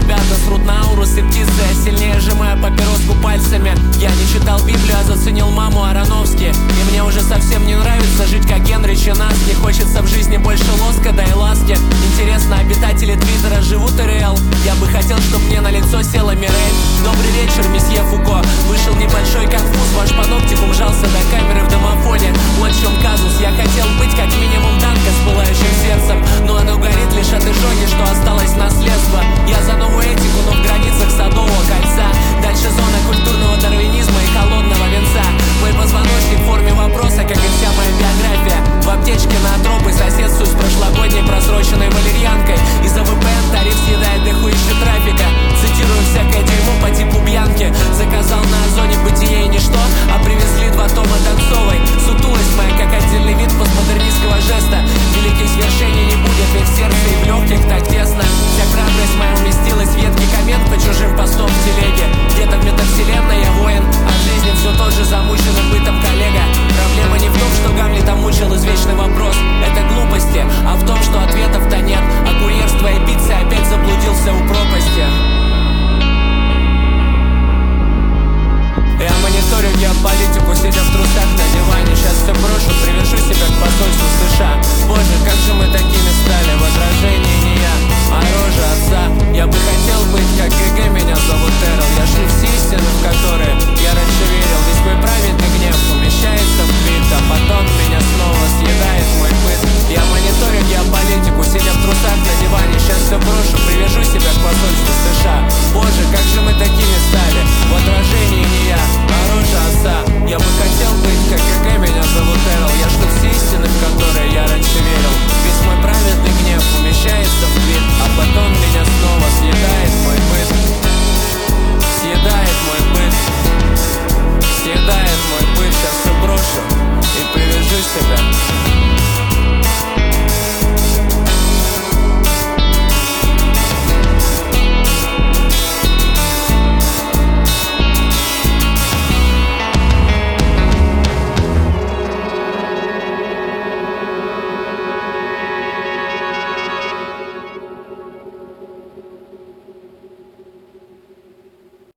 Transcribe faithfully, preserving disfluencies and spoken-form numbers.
ребята срут на ауру септиция, сильнее сжимая папироску пальцами. Я не читал Библию, а заценил маму Ароновски. И мне уже совсем не нравится жить как Генрич и нас. Не хочется в жизни больше лоска, да и ласки. Интересно, обитатели Твиттера живут РЛ? Я бы хотел, чтоб мне на лицо села Мирель. Добрый вечер, месье Фуко. Вышел небольшой конфуз, ваш паноптикум жался до камеры в домофоне. Вот в чем казус, я хотел быть как минимум танка с пылающим сердцем, но оно горит лишь от изжоги, что осталось наследство. Я за новую этику, но в границах Садового кольца. Дальше зона культурного дарвинизма и холодного венца. Мой позвоночник в форме вопроса, как и вся моя биография. В аптечке на тропы соседствую с прошлогодней просроченной валерьянкой. Из-за вэ пэ эн тариф съедает дохуище трафика. Цитирую всякое дерьмо по типу Бьянки. Заказал на Озоне бытие и ничто, а привезли два тома Донцовой. Сутулость моя как отдельный вид постмодернистского жеста. Великих свершений не будет, ведь в сердце и в легких так тесно. Вся храбрость моя уместилась в едкий коммент по чужим постом в телеге. Где-то в метавселенной я воин, а в жизни все тот же замученным бытом коллега. Проблема не в том, что Гамлета мучил извечный вопрос, это глупости, а в том, что ответов-то нет. А курьер с твоей пиццы опять заблудился у пропасти. Я мониторю геополитику, сидя в трусах на диване. Сейчас все брошу, привяжу себя к посольству США. Боже, как же мы такими стали, в отражении не я, а рожа отца. Я бы хотел быть, как ГГ, меня зовут Эрл. Я жил все истины, в которые я раньше верил. Весь мой праведный гнев умещается в твит, а потом меня снова съедает мой быт. Я мониторю геополитику, сидя в трусах на диване. Сейчас все брошу, привяжу себя к посольству США. Боже, как же мы такие